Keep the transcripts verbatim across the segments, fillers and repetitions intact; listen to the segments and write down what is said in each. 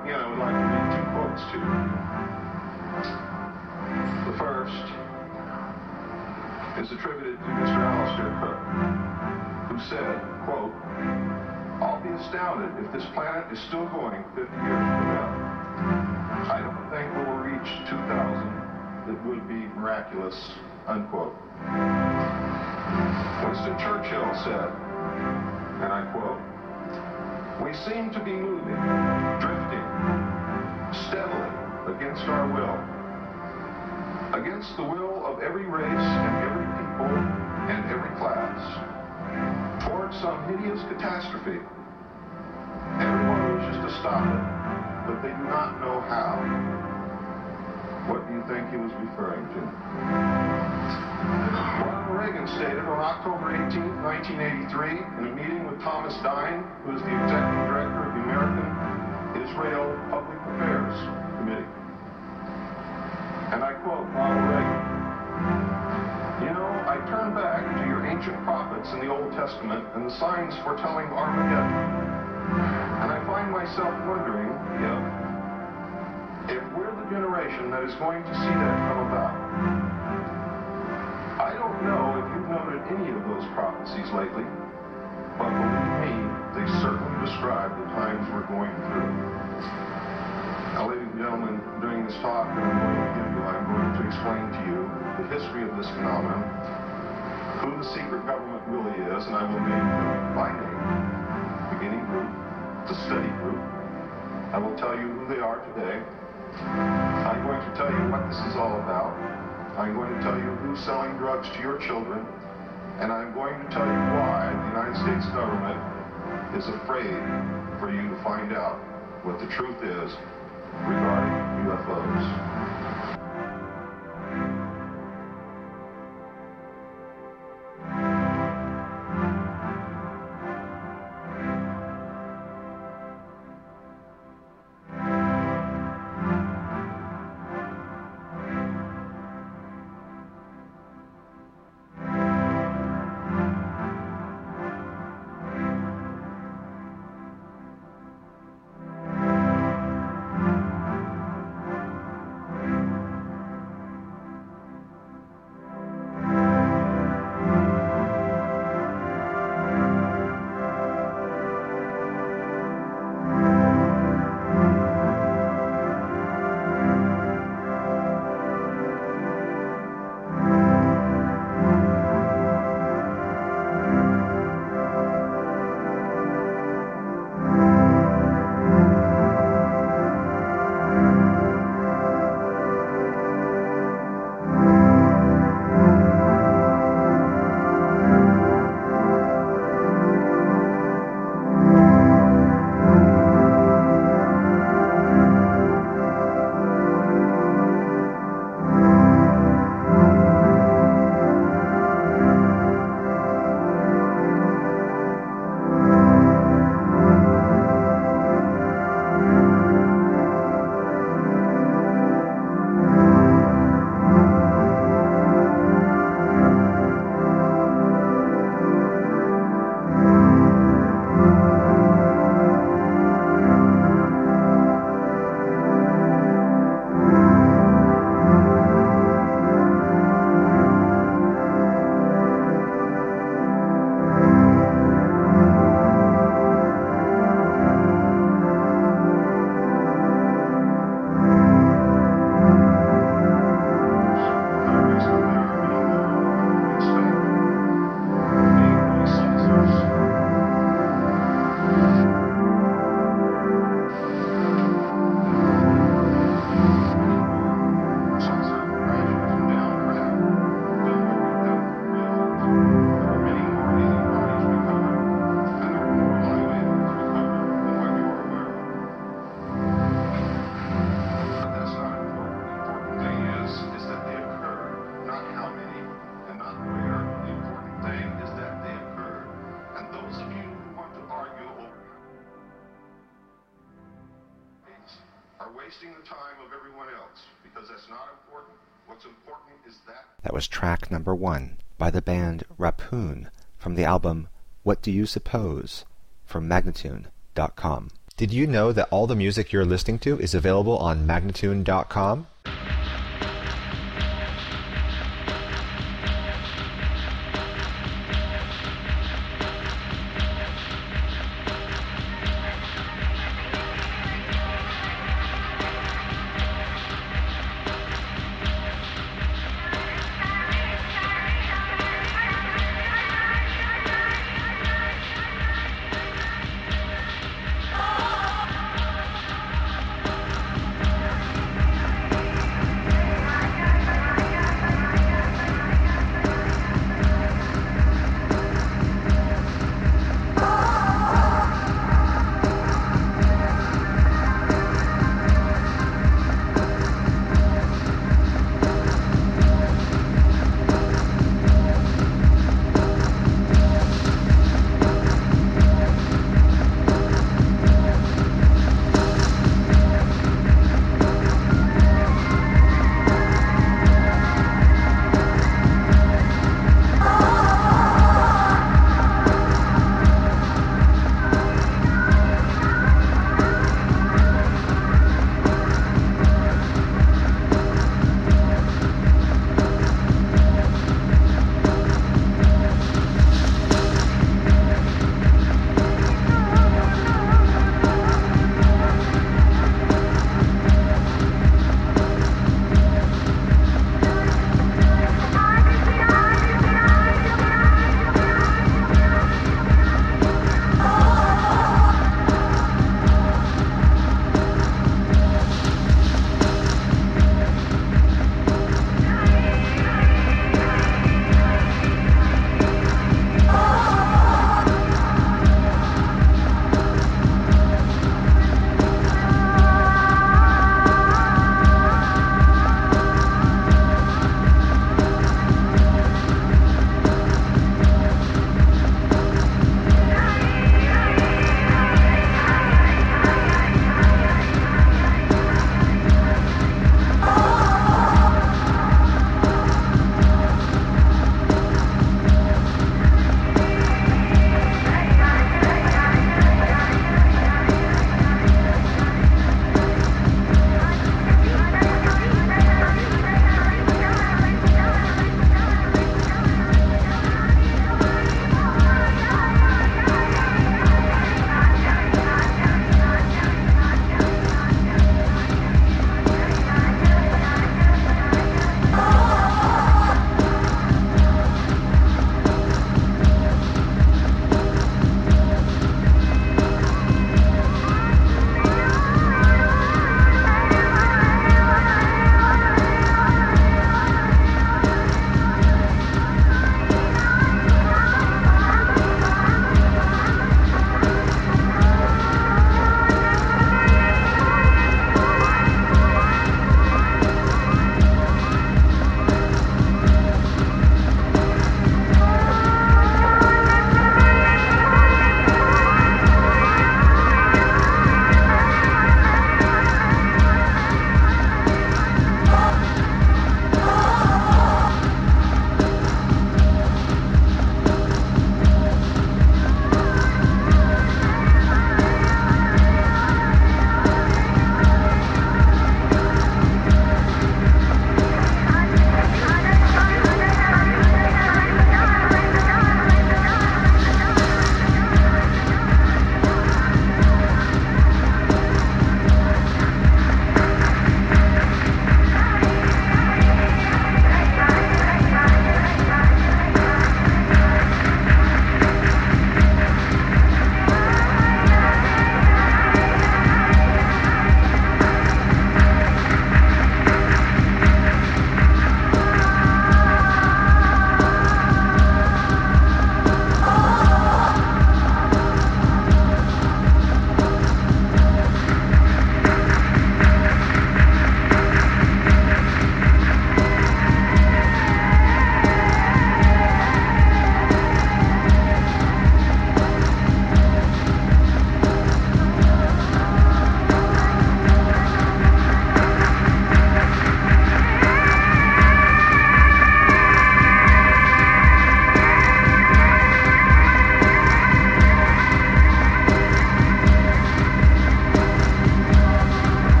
again, I would like to read two quotes to you. The first is attributed to Mister Alistair Cook, who said, quote, "I'll be astounded if this planet is still going fifty years from now. I don't think we will reach two thousand. It would be miraculous," unquote. Winston Churchill said, and I quote, "We seem to be moving, drifting, steadily against our will, against the will of every race and every people and every class, towards some hideous catastrophe. Everyone wishes to stop it, but they do not know how." What do you think he was referring to? Ronald Reagan stated on October eighteenth, nineteen eighty-three, in a meeting with Thomas Dine, who is the executive director of the American Israel Public Affairs Committee. And I quote Ronald Reagan, "You know, I turn back to your ancient prophets in the Old Testament and the signs foretelling Armageddon, and I find myself wondering if, if we're the generation that is going to see that come about. I don't know if you've noted any of those prophecies lately, but believe me, they certainly describe the times we're going through." Now, ladies and gentlemen, during this talk that I'm going to give you, I'm going to explain to you the history of this phenomenon, who the secret government really is, and I will name them by name. Beginning group, the study group. I will tell you who they are today. I'm going to tell you what this is all about. I'm going to tell you who's selling drugs to your children, and I'm going to tell you why the United States government is afraid for you to find out what the truth is regarding U F Os. wasting the time of everyone else, because that's not important. What's important is that... That was track number one by the band Raphoon from the album What Do You Suppose from Magnatune dot com. Did you know that all the music you're listening to is available on Magnatune dot com?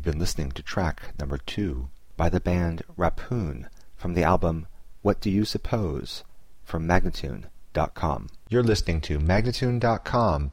been listening to track number two by the band Raphoon from the album What Do You Suppose from Magnatune dot com. You're listening to Magnatune dot com.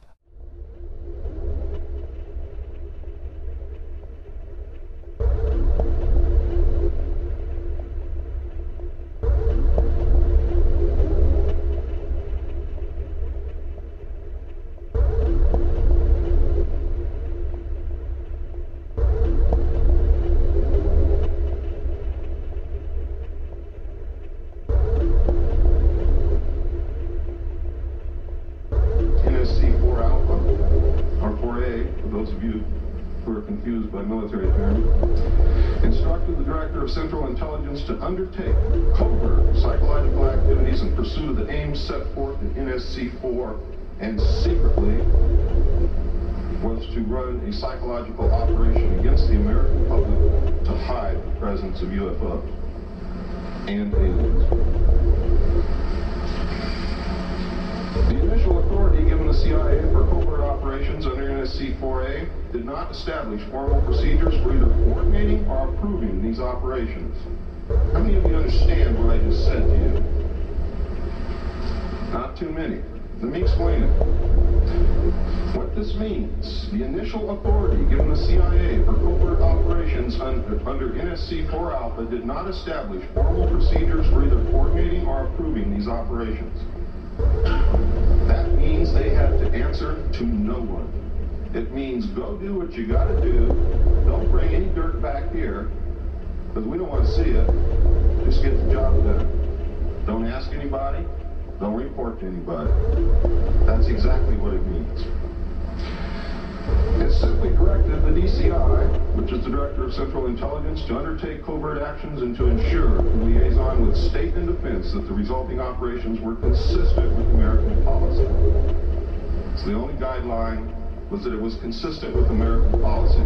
Military term, instructed the Director of Central Intelligence to undertake covert psychological activities in pursuit of the aims set forth in N S C four, and secretly was to run a psychological operation against the American public to hide the presence of U F Os and aliens. The initial authority given the C I A for covert operations under N S C four A did not establish formal procedures for either coordinating or approving these operations. How many of you understand what I just said to you? Not too many. Let me explain it. What this means, the initial authority given the C I A for covert operations under, under N S C four Alpha did not establish formal procedures for either coordinating or approving these operations. That means they had to answer to no one. It means go do what you gotta do. Don't bring any dirt back here, because we don't want to see it. Just get the job done. Don't ask anybody. Don't report to anybody. That's exactly what it means. It simply directed the D C I, which is the Director of Central Intelligence, to undertake covert actions and to ensure, in liaison with State and Defense, that the resulting operations were consistent with American policy. So the only guideline was that it was consistent with American policy.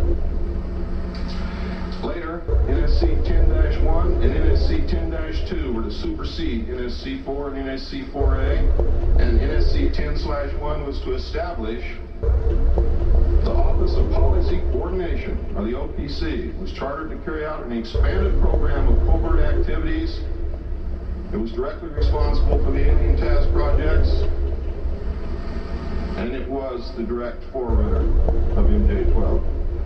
Later, N S C ten dash one and N S C ten dash two were to supersede N S C four and N S C four A, and N S C ten slash one was to establish the Office of Policy Coordination, or the O P C, was chartered to carry out an expanded program of covert activities. It was directly responsible for the Alien Task projects, and it was the direct forerunner of M J twelve.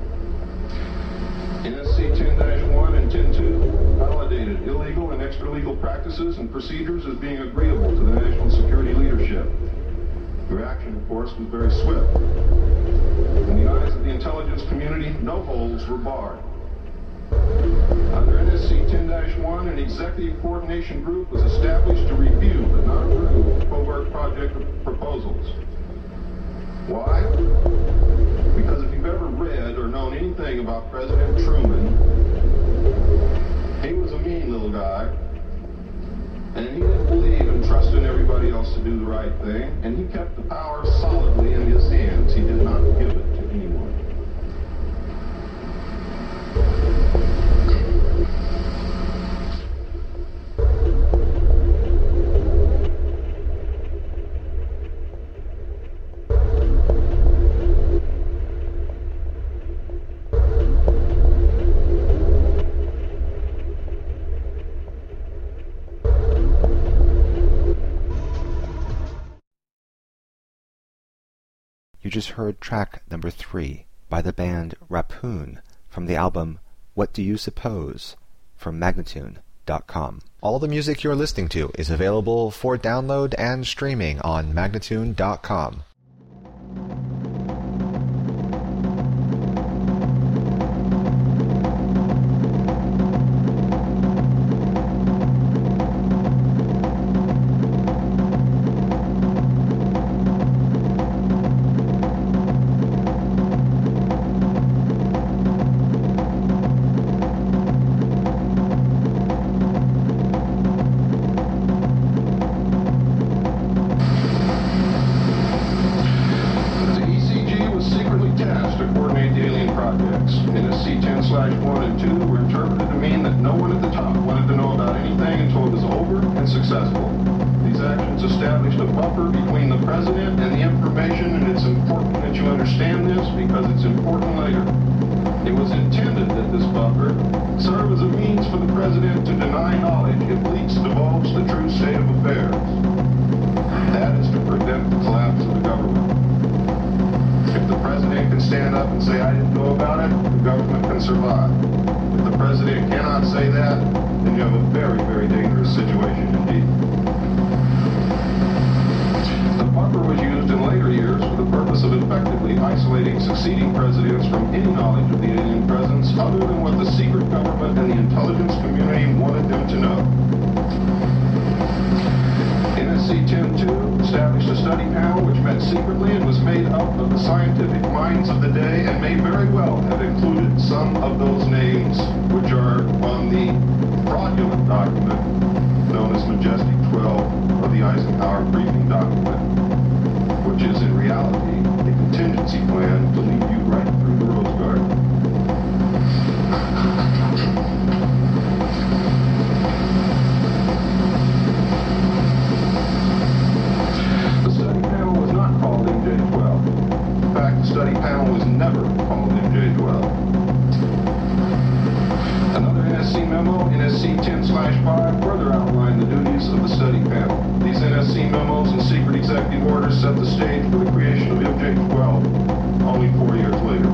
N S C ten dash one and ten dash two validated illegal and extra-legal practices and procedures as being agreeable to the national security leadership. The reaction, of course, was very swift. In the eyes of the intelligence community, no holes were barred. Under N S C ten dash one, an executive coordination group was established to review but not approve covert project proposals. Why? Because if you've ever read or known anything about President Truman, he was a mean little guy, and he didn't believe in trusting everybody else to do the right thing, and he kept the power solidly in his hands. He did not give it to anyone. You just heard track number three by the band Raphoon from the album What Do You Suppose from Magnatune dot com. All the music you're listening to is available for download and streaming on Magnatune dot com. Because it's important later. It was intended that this buffer serve as a means for the president to deny knowledge if leaks divulge the true state of affairs. That is to prevent the collapse of the government. If the president can stand up and say, I didn't know about it, the government can survive. If the president cannot say that, then you have a very, very dangerous situation indeed. The buffer was used in later years for the purpose of effectively isolating succeeding presidents from any knowledge of the alien presence other than what the secret government and the intelligence community wanted them to know. N S C ten two established a study panel which met secretly and was made up of the scientific minds of the day and may very well have included some of those names which are on the fraudulent document known as Majestic twelve of the Eisenhower briefing document, which is in reality a contingency plan to lead you right through the Rose Garden. The study panel was not called M J twelve. In fact, the study panel was never called M J twelve. Another N S C memo, N S C ten slash five, further outlined the duties of the study panel. These N S C memos and secret executive orders set the stage for the creation of M J twelve only four years later.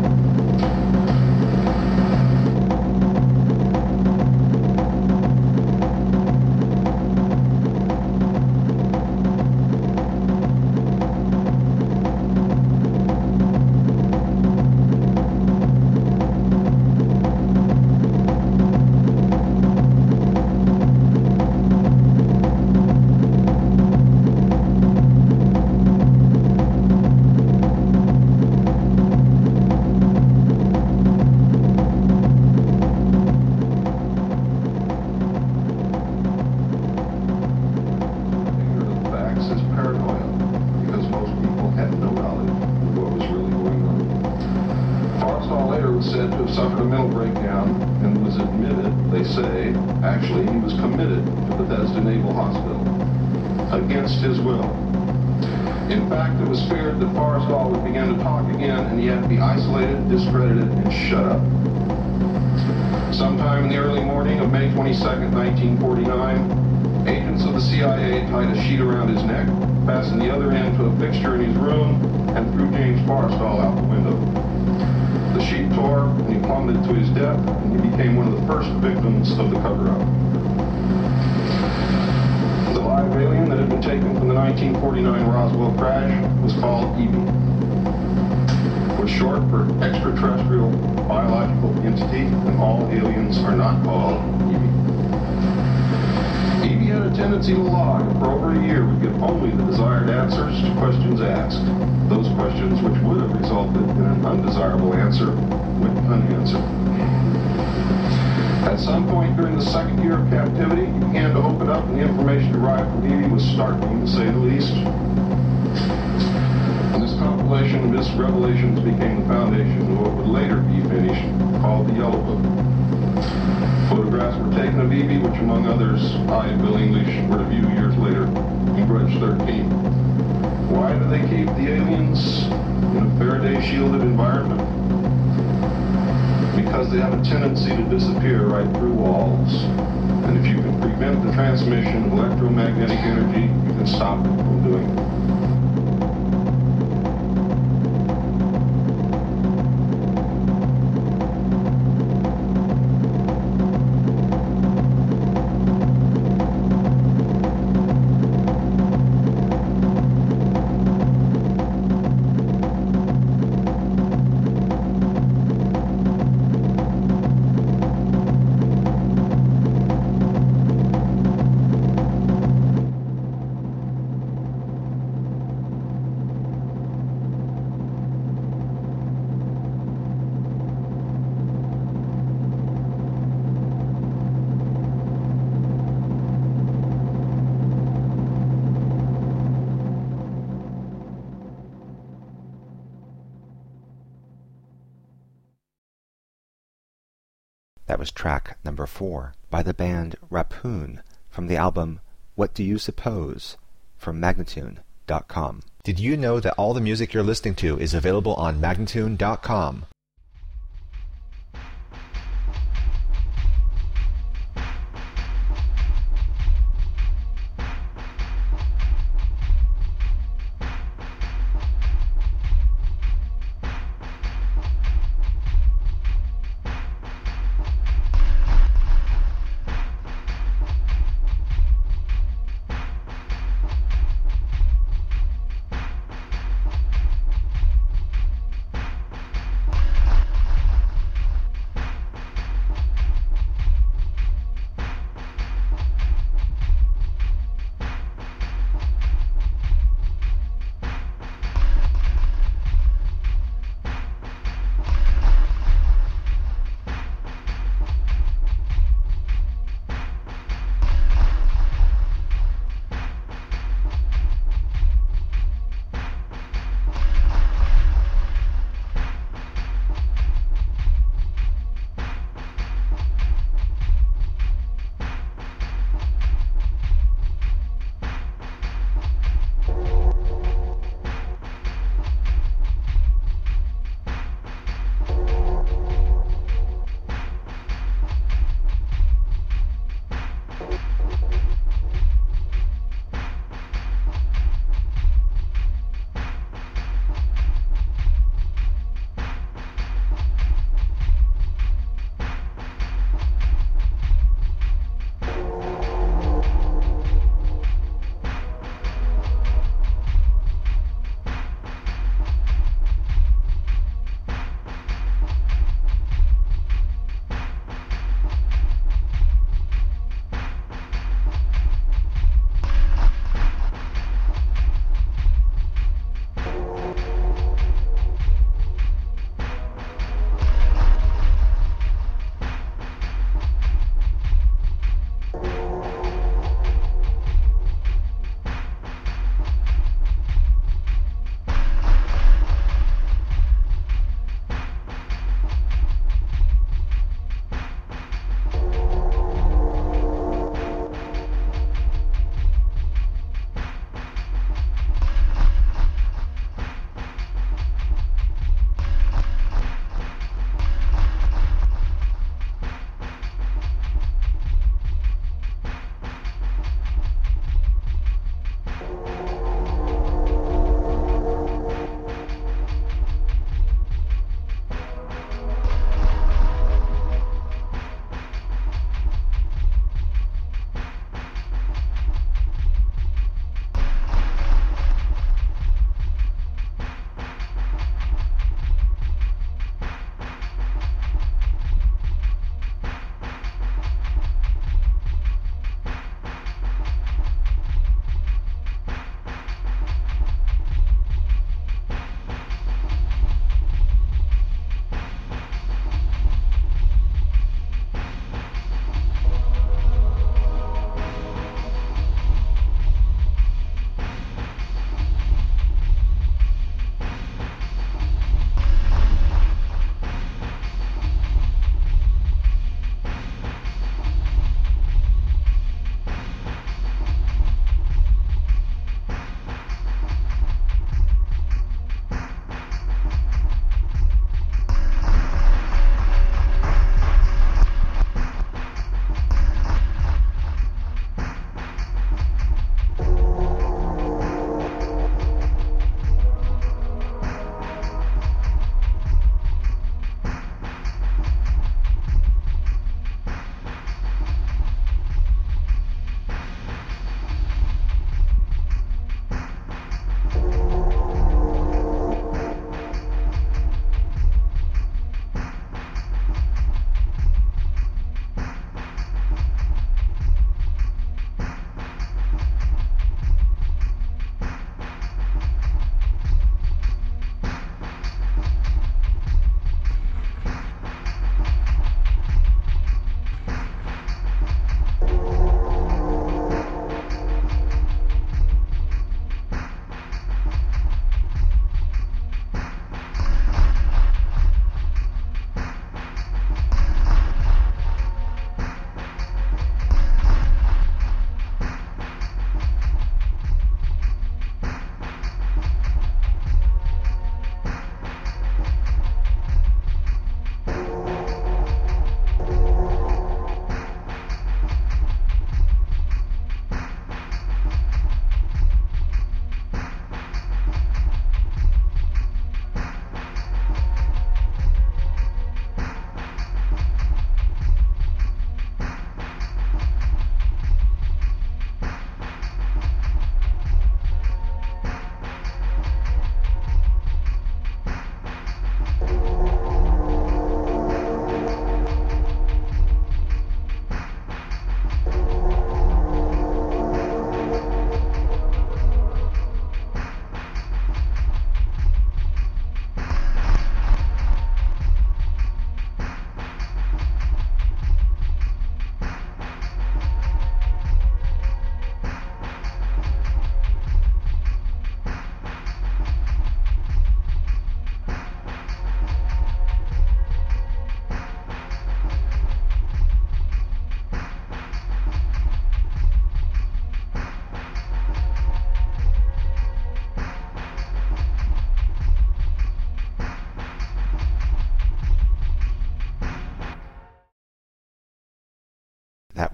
Against his will. In fact, it was feared that Forrestal would begin to talk again and he had to be isolated, discredited, and shut up. Sometime in the early morning of May twenty-second, nineteen forty-nine, agents of the C I A tied a sheet around his neck, fastened the other end to a fixture in his room, and threw James Forrestal out the window. The sheet tore, and he plummeted to his death, and he became one of the first victims of the cover-up. The live alien that had been taken from the nineteen forty-nine Roswell crash was called E B. It was short for extraterrestrial biological entity, and all aliens are not called E B. E B had a tendency to lie, and for over a year would give only the desired answers to questions asked. Those questions which would have resulted in an undesirable answer went unanswered. At some point during the second year of captivity, he began to open up, and the information derived from E B was startling, to say the least. And this compilation of his revelations became the foundation of what would later be finished, called the Yellow Book. Photographs were taken of E B, which among others, I and Bill English were to view years later in Grudge thirteen. Why do they keep the aliens in a Faraday-shielded environment? Because they have a tendency to disappear right through walls. And if you can prevent the transmission of electromagnetic energy, you can stop it from doing it. That was track number four by the band Raphoon from the album What Do You Suppose from Magnatune dot com. Did you know that all the music you're listening to is available on Magnatune dot com?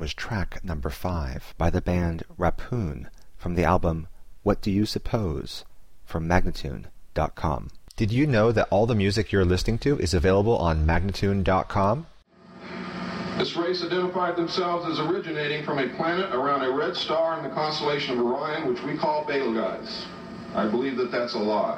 was track number five by the band Raphoon from the album What Do You Suppose from Magnatune dot com. Did you know that all the music you're listening to is available on Magnatune dot com? This race identified themselves as originating from a planet around a red star in the constellation of Orion, which we call Betelgeuse. I believe that that's a lie.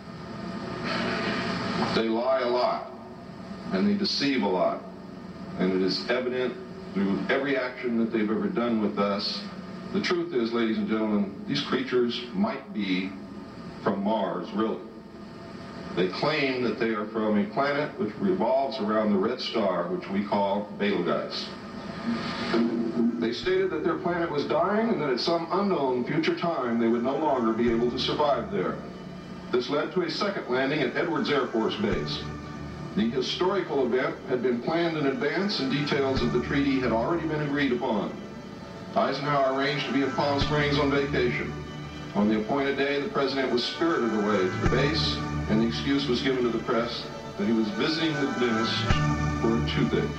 They lie a lot, and they deceive a lot, and it is evident through every action that they've ever done with us. The truth is, ladies and gentlemen, these creatures might be from Mars, really. They claim that they are from a planet which revolves around the red star, which we call Betelgeuse. They stated that their planet was dying and that at some unknown future time they would no longer be able to survive there. This led to a second landing at Edwards Air Force Base. The historical event had been planned in advance and details of the treaty had already been agreed upon. Eisenhower arranged to be in Palm Springs on vacation. On the appointed day, the president was spirited away to the base, and the excuse was given to the press that he was visiting the dentist for a toothache.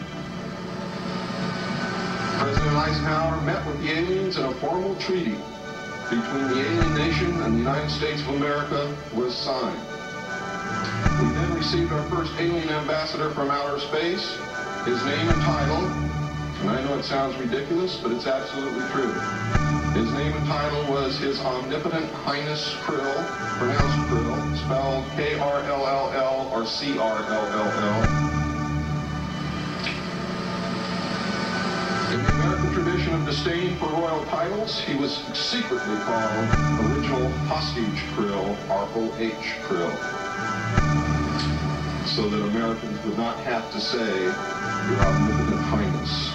President Eisenhower met with the aliens, and a formal treaty between the alien nation and the United States of America was signed. We then received our first alien ambassador from outer space. His name and title, and I know it sounds ridiculous, but it's absolutely true. His name and title was His Omnipotent Highness Krill, pronounced Krill, spelled K R L L L or C R L L L. In the American tradition of disdain for royal titles, he was secretly called Original Hostage Krill, R O H Krill, so that Americans would not have to say, Your Omnipotent Highness.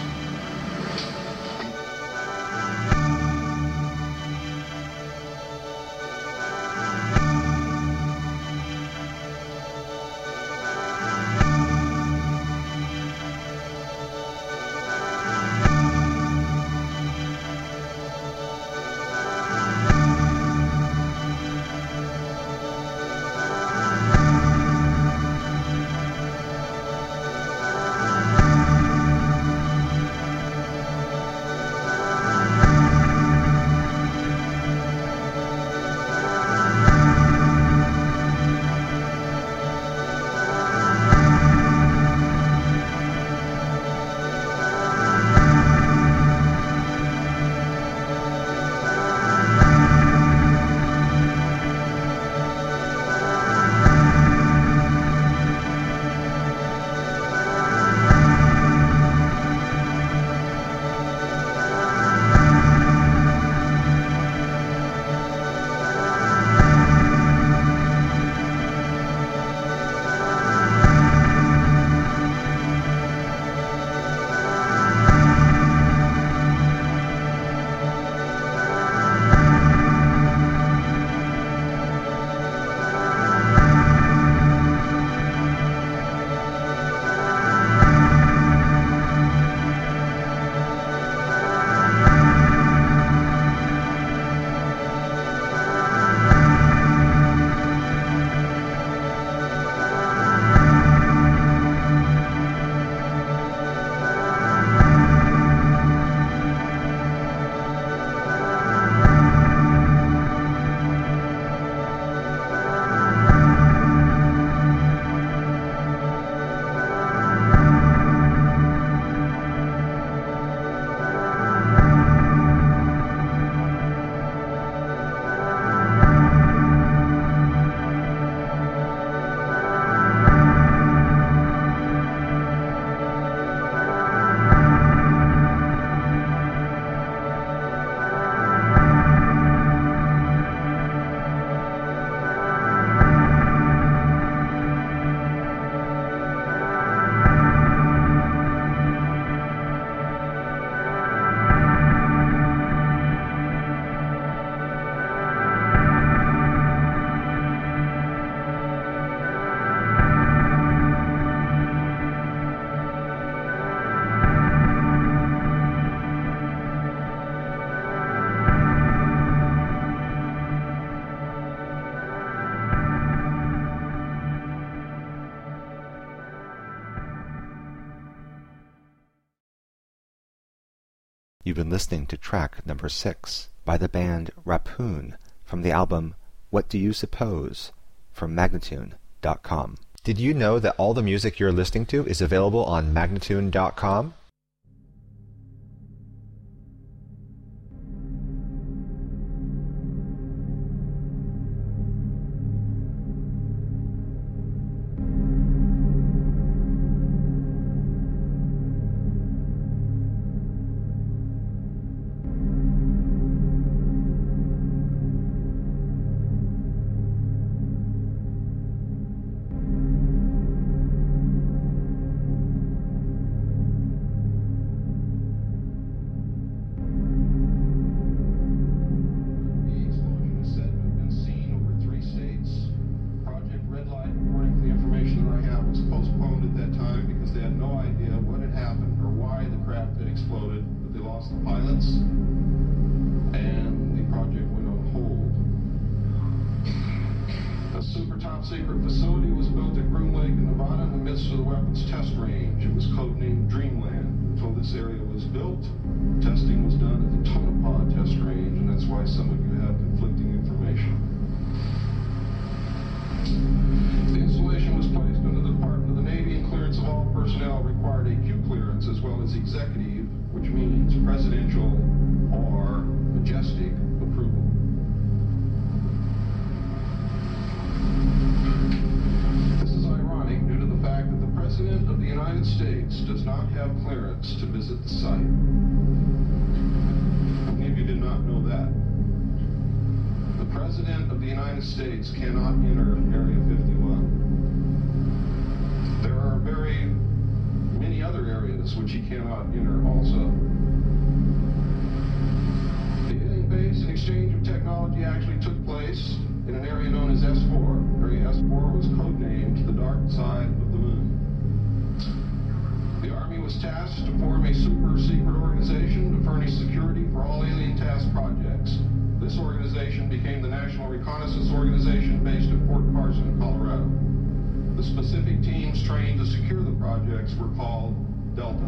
You've been listening to track number six by the band Raphoon from the album What Do You Suppose from Magnatune dot com. Did you know that all the music you're listening to is available on Magnatune dot com? Secret facility was built at Groom Lake in Nevada in the midst of the weapons test range. It was codenamed Dreamland. Until this area was built, testing was done at the Tonopah test range, and that's why some of you have conflicting information. The installation was placed under the Department of the Navy, and clearance of all personnel required A Q clearance as well as executive, which means presidential or majestic approval. The President of the United States does not have clearance to visit the site. How many of you did not know that? The President of the United States cannot enter Area fifty-one. There are very many other areas which he cannot enter also. The alien base and exchange of technology actually took place in an area known as S four. Area S four was codenamed the Dark Side of the Moon. The Army was tasked to form a super-secret organization to furnish security for all alien task projects. This organization became the National Reconnaissance Organization based at Fort Carson, Colorado. The specific teams trained to secure the projects were called Delta.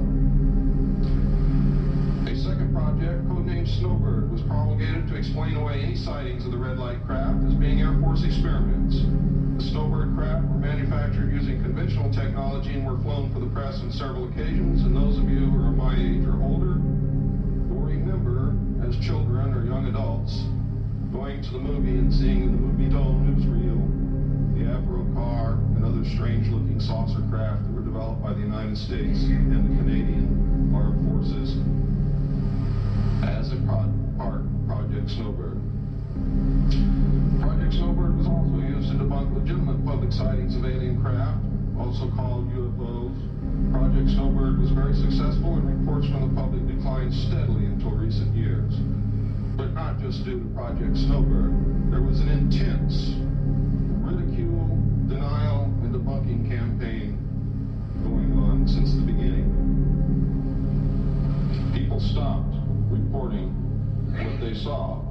A second project, codenamed Snowbird, was promulgated to explain away any sightings of the red light craft as being Air Force experiments. The Snowbird craft were manufactured using conventional technology and were flown for the press on several occasions, and those of you who are my age or older will remember, as children or young adults, going to the movie and seeing in the movie dome newsreel the Avro car and other strange-looking saucer craft that were developed by the United States and the Canadian Armed Forces as a pro- part of Project Snowbird. Project Snowbird was also used to debunk legitimate public sightings of alien craft, also called U F Os. Project Snowbird was very successful, and reports from the public declined steadily until recent years. But not just due to Project Snowbird. There was an intense ridicule, denial, and debunking campaign going on since the beginning. People stopped reporting what they saw.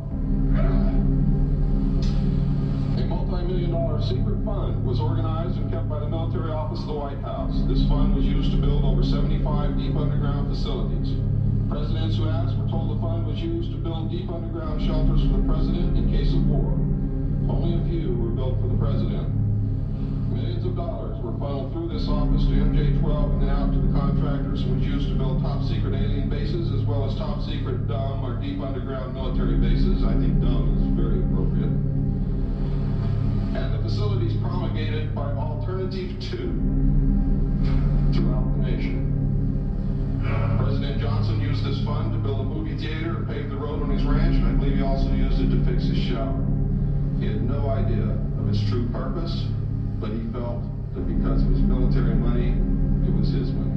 A multi-million dollar secret fund was organized and kept by the military office of the White House. This fund was used to build over seventy-five deep underground facilities. Presidents who asked were told the fund was used to build deep underground shelters for the president in case of war. Only a few were built for the president. Millions of dollars were funneled through this office to M J twelve and then out to the contractors, and was used to build top-secret alien bases as well as top-secret dumb or deep underground military bases. I think dumb is very appropriate. And the facilities promulgated by Alternative two throughout the nation. President Johnson used this fund to build a movie theater and pave the road on his ranch, and I believe he also used it to fix his shower. He had no idea of its true purpose, but he felt that because it was military money, it was his money.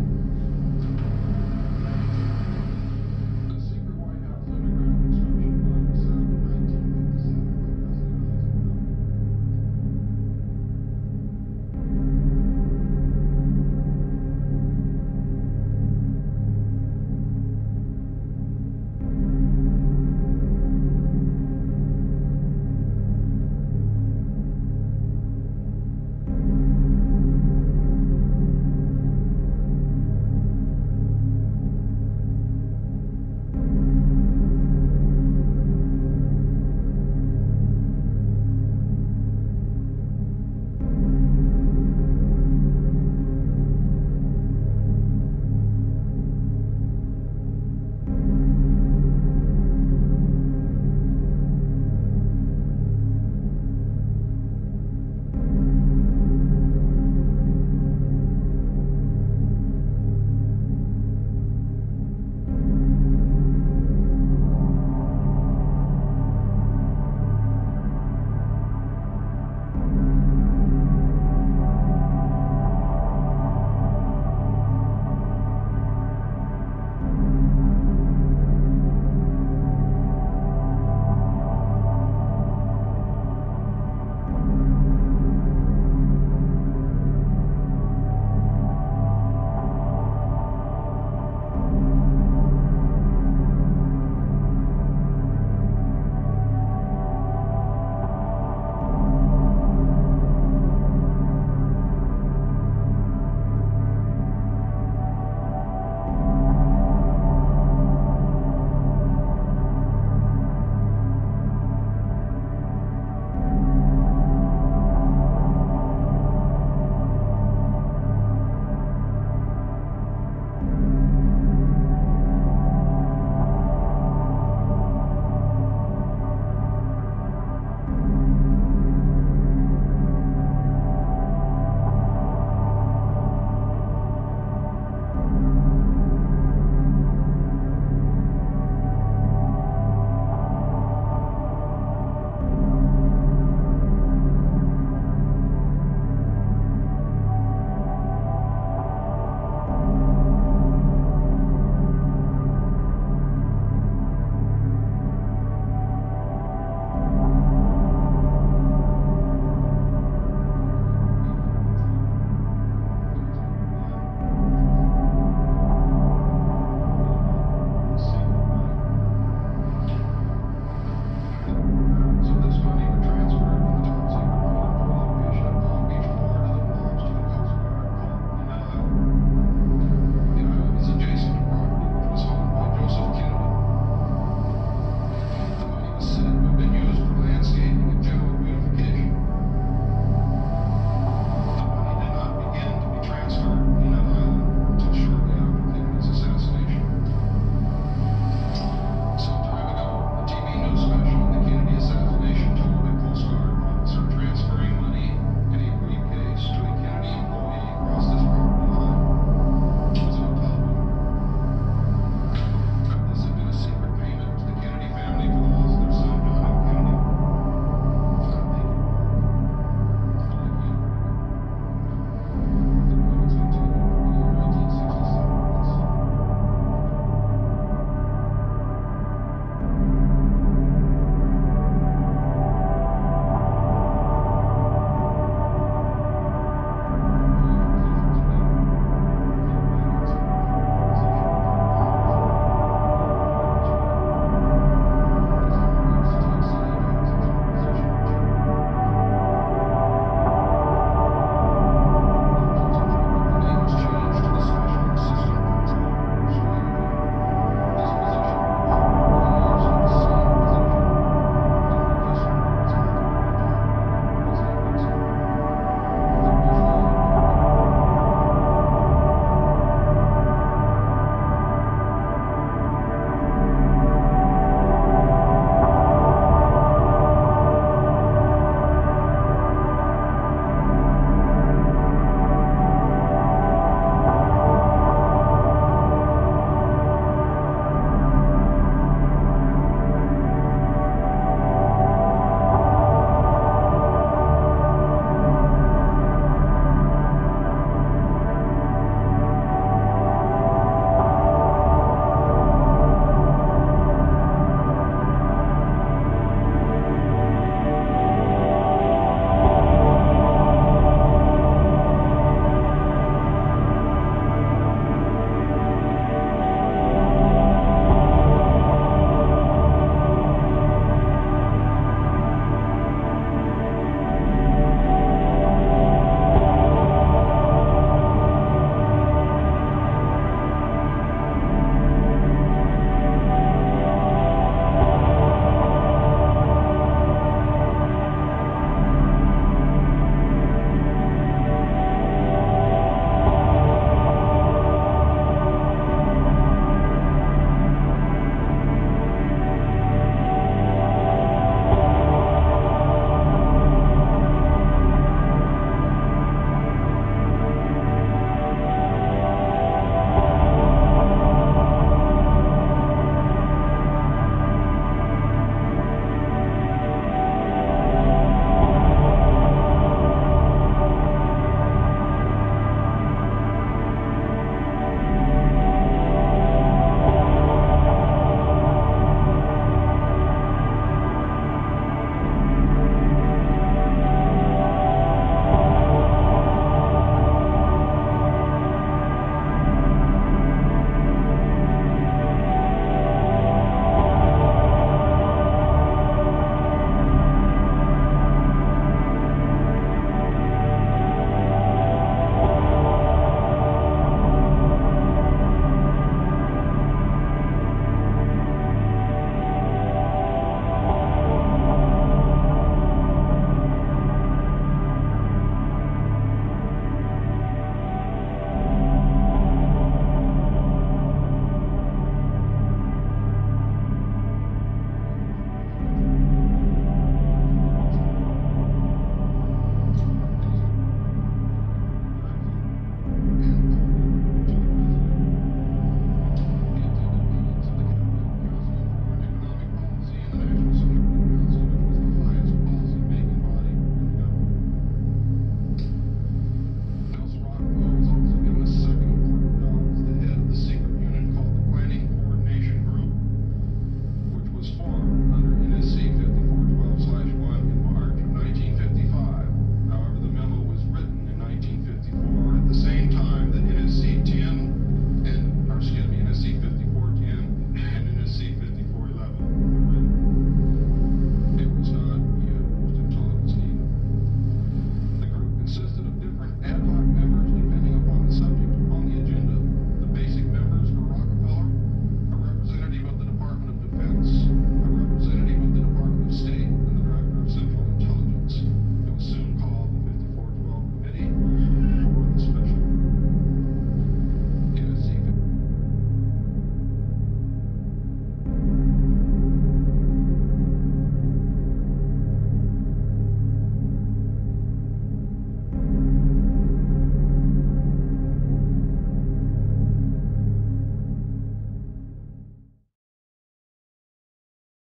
The secret White House underground construction fund was set up in nineteen fifty-seven by President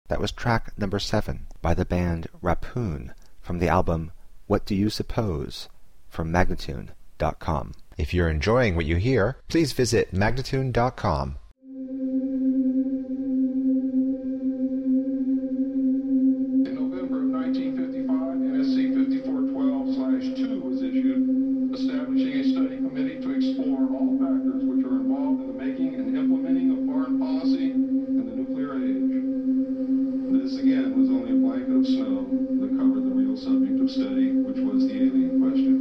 That was track number seven by the band Raphoon from the album What Do You Suppose from Magnatune dot com. If you're enjoying what you hear, please visit Magnatune dot com. In November of nineteen fifty-five, N S C fifty-four twelve slash two was issued, establishing a study committee to explore all factors which are involved in the making and implementing of foreign policy in the nuclear age. This again was only a blanket of snow that covered the real subject of study, which was the alien question.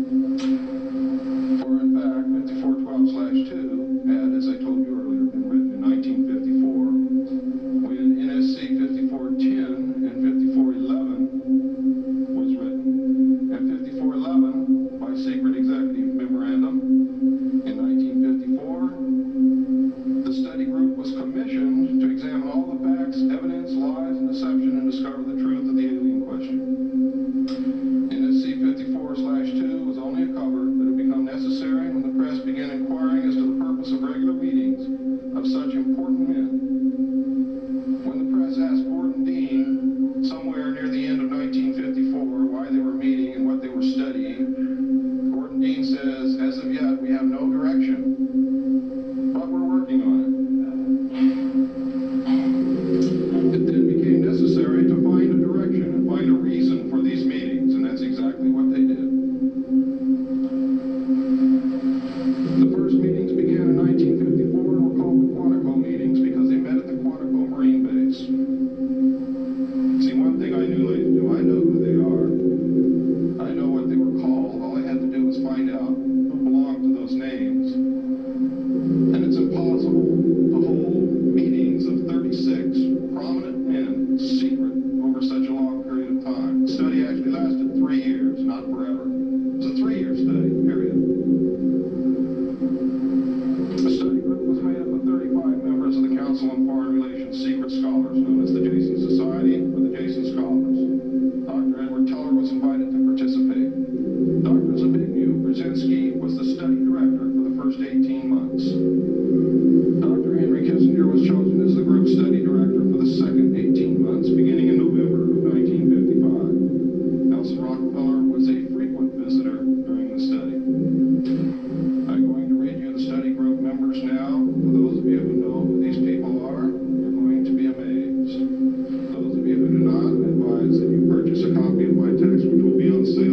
For in fact, fifty-four twelve slash two had, as I told you earlier, been written in nineteen fifty-four, when N S C fifty-four ten and fifty-four eleven was written, and fifty-four eleven by secret executive memorandum. In nineteen fifty-four, the study group was commissioned to examine all the facts, evidence, lies, and deception and discover the truth of the alien question. N S C fifty-four slash two was only a cover that had become necessary when the press began inquiring as to the purpose of regular meetings of such important men. When the press asked Gordon Dean, somewhere near the end of nineteen fifty-four, why they were meeting and what they were studying, Gordon Dean says, "As of yet, we have no direction, but we're working on it." It then became necessary to find a direction and find a reason for these meetings, and that's exactly what they did. The first meetings began in nineteen fifty-four and were called the Quantico meetings because they met at the Quantico Marine Base. See, one thing I knew, ladies and gentlemen, I know who they are. I know what they were called. All I had to do was find out who belonged to those names. And it's impossible to hold meetings of thirty-six prominent men secret over such a long period of time. The study actually lasted three years, not forever. It was a three-year study, period. The study group was made up of thirty-five members of the Council on Foreign Relations Secret Scholars, known as the Jason Society or the Jason Scholars. Doctor Edward Teller was invited to participate. Doctor Zbigniew Brzezinski was the study director for the first eighteen months. Doctor Henry Kissinger was chosen as the group study director for the second eighteen months, beginning in November of nineteen fifty-five. Nelson Rockefeller was a frequent visitor during the study. I'm going to read you the study group members now. For those of you who know who these people are, you're going to be amazed. Those of you who do not, I advise that you purchase a copy of my text, which will be on sale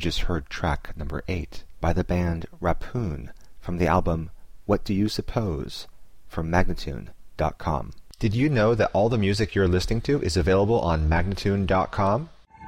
just heard track number eight by the band Raphoon from the album What Do You Suppose from Magnatune dot com. Did you know that all the music you're listening to is available on Magnatune dot com?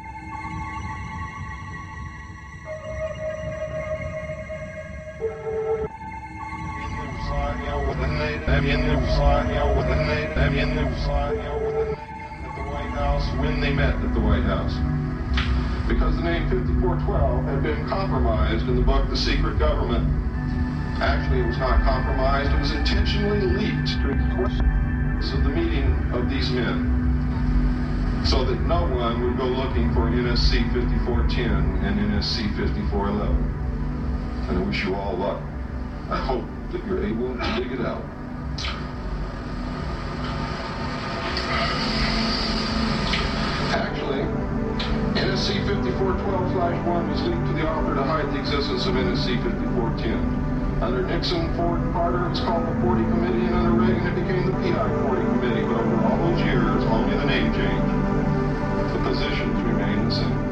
When they met at the White House. Because the name fifty-four twelve had been compromised in the book The Secret Government. Actually, it was not compromised, it was intentionally leaked to express of the meeting of these men, so that no one would go looking for N S C fifty-four ten and N S C fifty-four eleven. And I wish you all luck. I hope that you're able to dig it out. Actually, N S C fifty-four twelve slash one was leaked to the author to hide the existence of N S C fifty-four ten. Under Nixon, Ford, and Carter, it was called the forty Committee, and under Reagan, it became the P I forty Committee. But over all those years, only the name changed. The positions remained the same.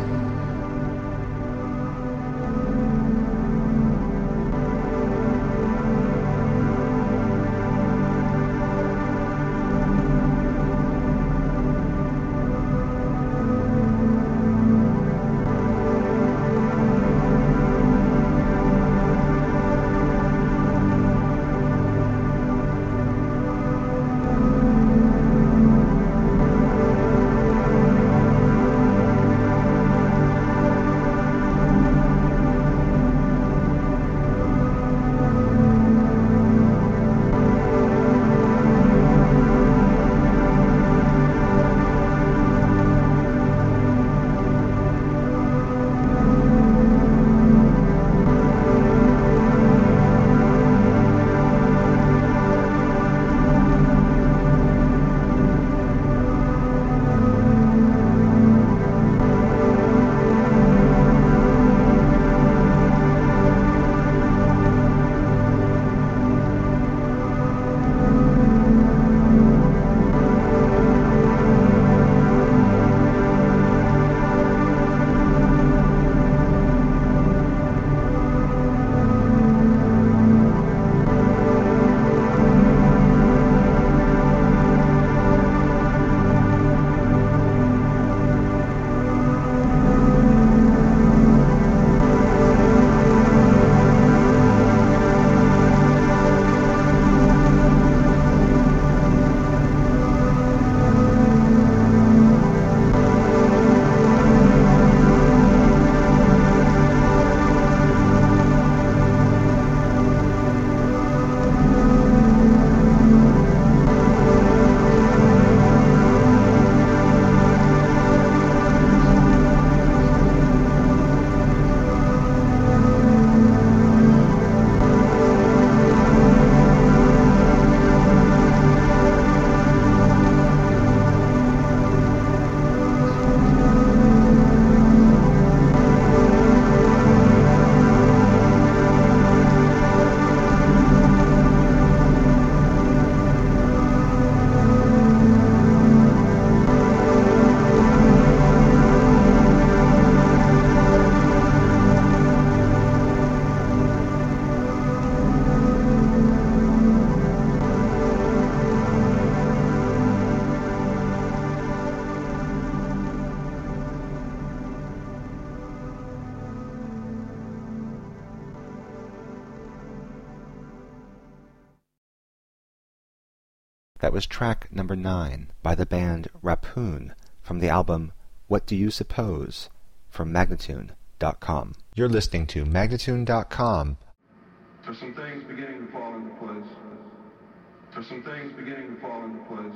That was track number nine by the band Raphoon from the album What Do You Suppose from Magnatune dot com. You're listening to Magnatune dot com. There's some things beginning to fall into place. There's some things beginning to fall into place.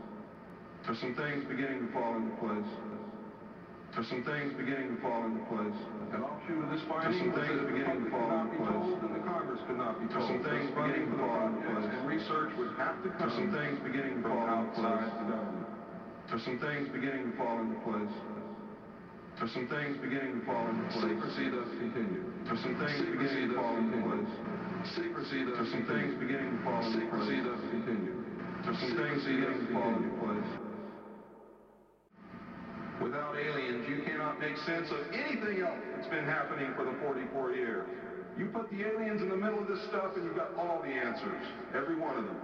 There's some things beginning to fall into place. There's some things beginning to fall into place. An offshoot of this finding was that the beginning to fall into place, and the Congress could not be told. There's some things beginning to fall into place, and research would have to come. There's some things beginning to fall into place. There's some things beginning to fall into place. There's some things beginning to fall into place. Secrecy does continue. There's some things beginning to fall into place. Secrecy does. There's some things beginning to fall into place. Secrecy does continue. There's some things beginning to fall into place. With Without aliens, you cannot make sense of anything else that's been happening for the forty-four years. You put the aliens in the middle of this stuff and you've got all the answers, every one of them.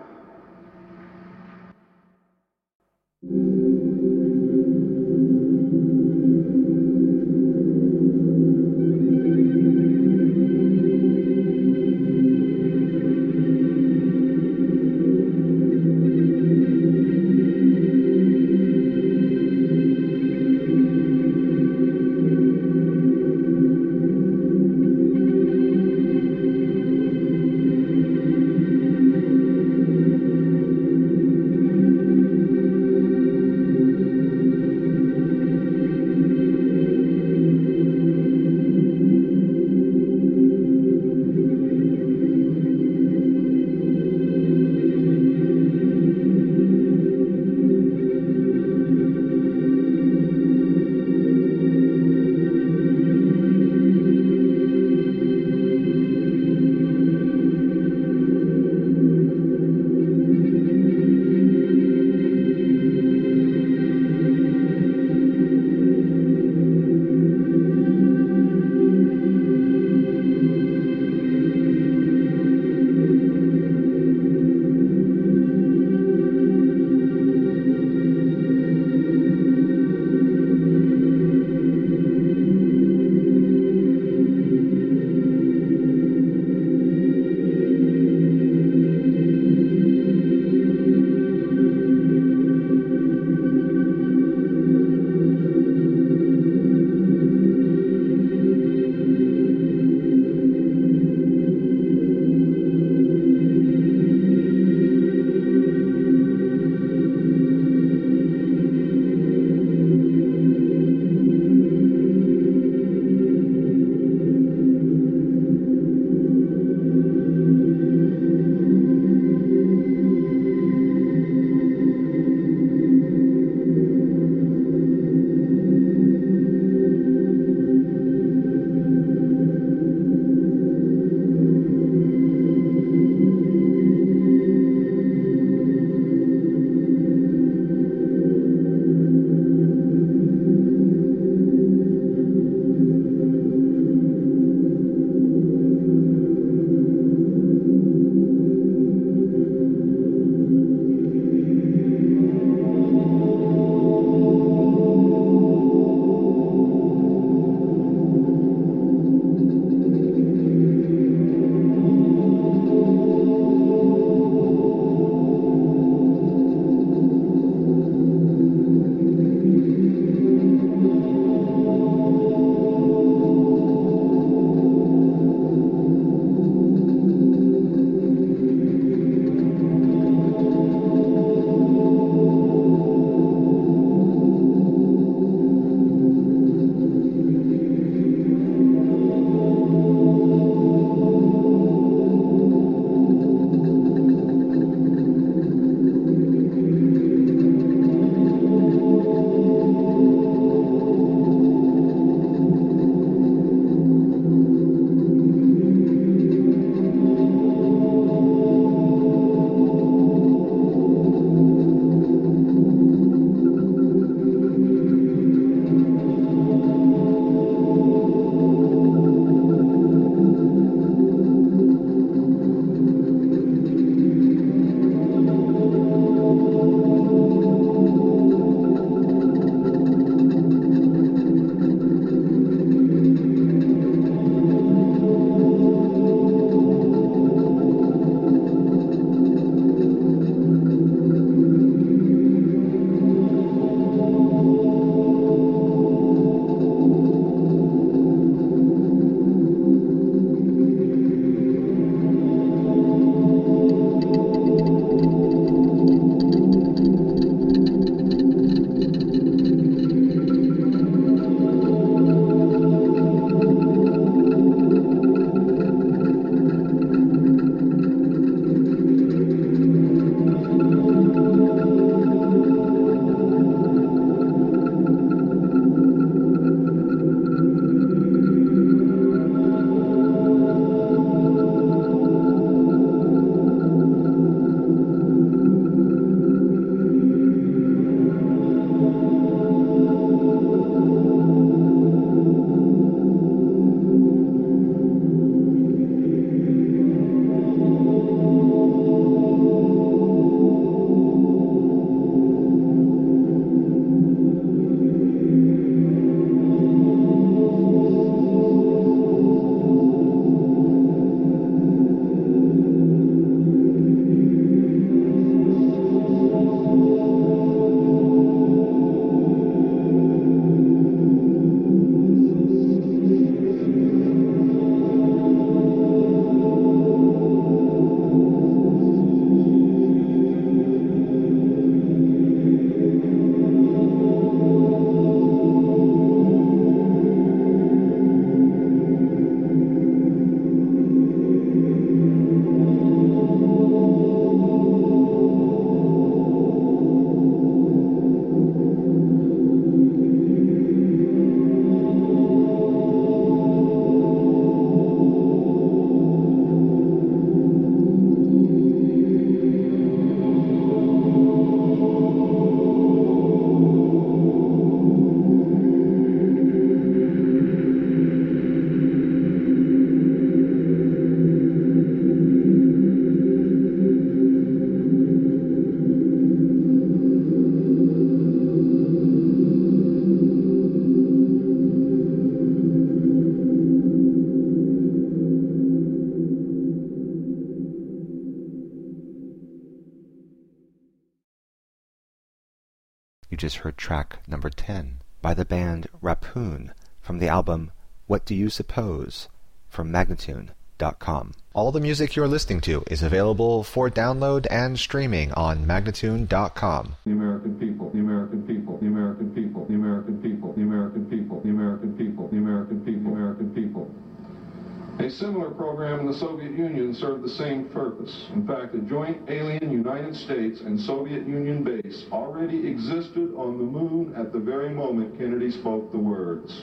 You just heard track number ten by the band Raphoon from the album What Do You Suppose from Magnatune dot com. All the music you're listening to is available for download and streaming on Magnatune dot com. The American people, the American people, the American people, the American people, the American people, the American people, the American people, American people. A similar program in the Soviet Union served the same purpose. In fact, a joint alien United States and Soviet Union base already existed on the moon at the very moment Kennedy spoke the words.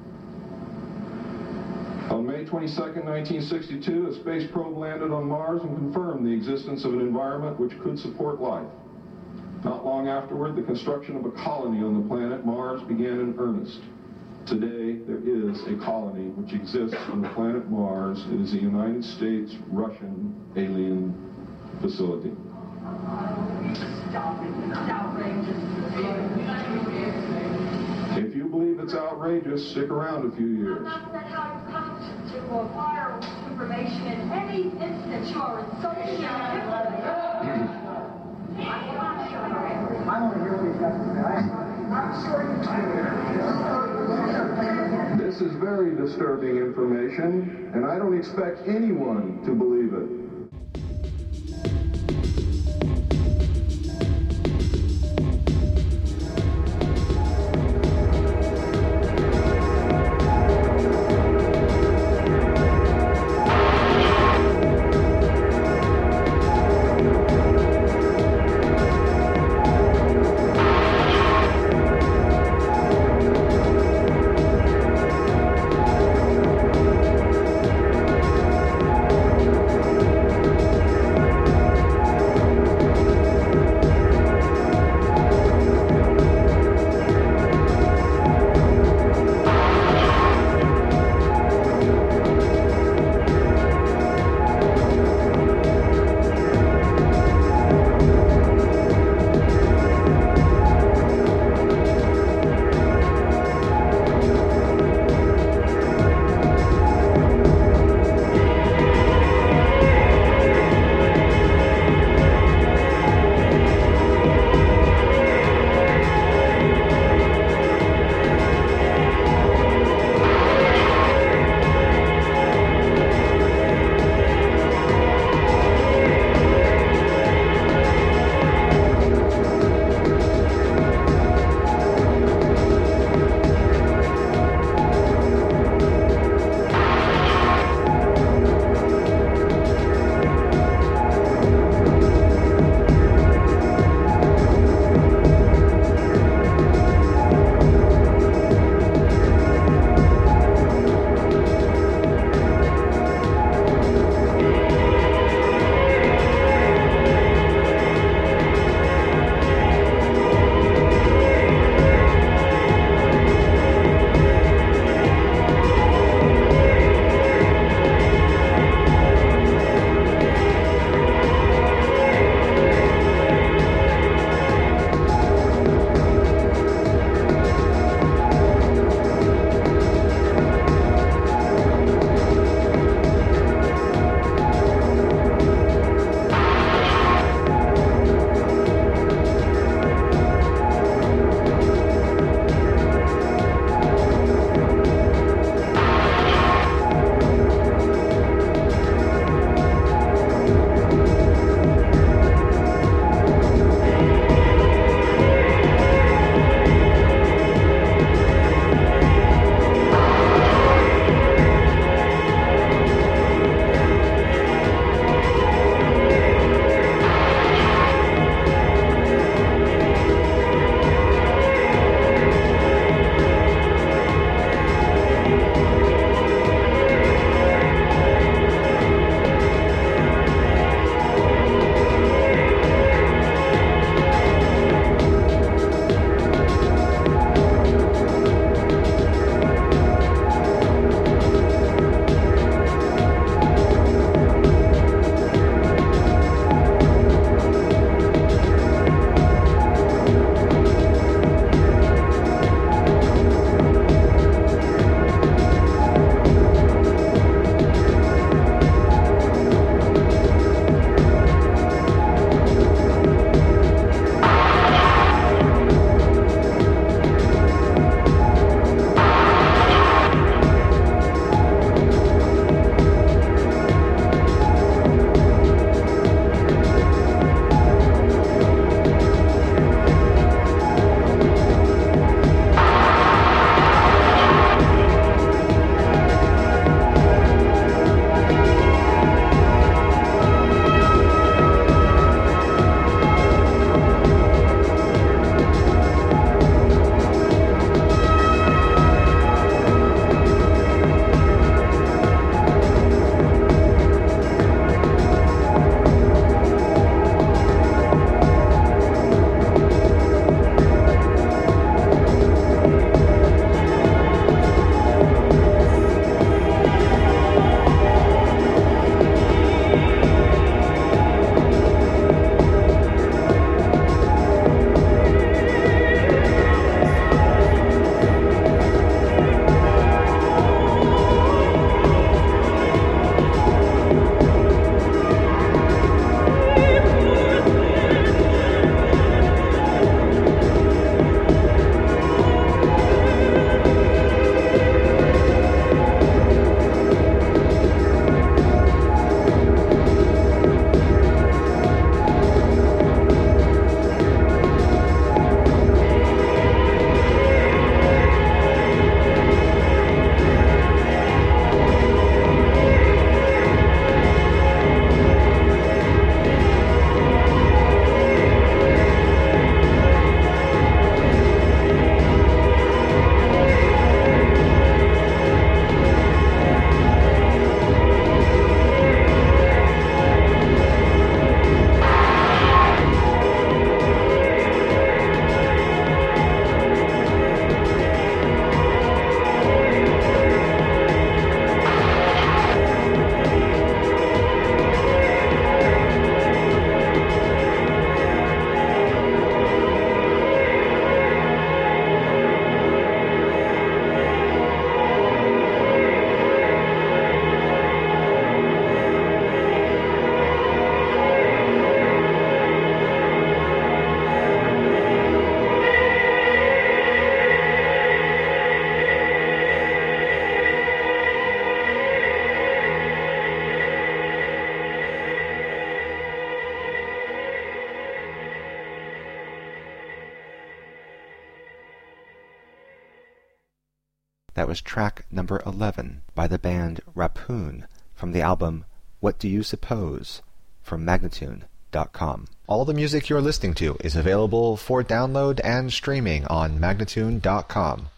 On May twenty-second, nineteen sixty-two, a space probe landed on Mars and confirmed the existence of an environment which could support life. Not long afterward, the construction of a colony on the planet Mars began in earnest. Today, there is a colony which exists on the planet Mars. It is a United States-Russian alien facility. If you believe it's outrageous, stick around a few years. I'm not how you come to acquire information in any instance you are insulting I want to hear what he's got to say. I'm sure you do. This is very disturbing information, and I don't expect anyone to believe it. That was track number eleven by the band Raphoon from the album What Do You Suppose from Magnatune dot com. All the music you're listening to is available for download and streaming on Magnatune dot com.